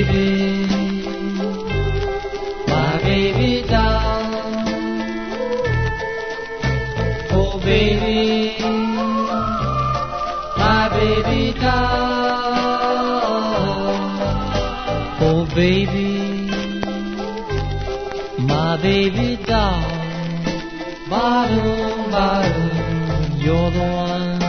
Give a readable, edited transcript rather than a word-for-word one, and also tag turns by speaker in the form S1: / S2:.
S1: baby, my baby doll. Oh baby, my baby doll. Oh baby, my baby doll. Bottom, bottom, you're the one.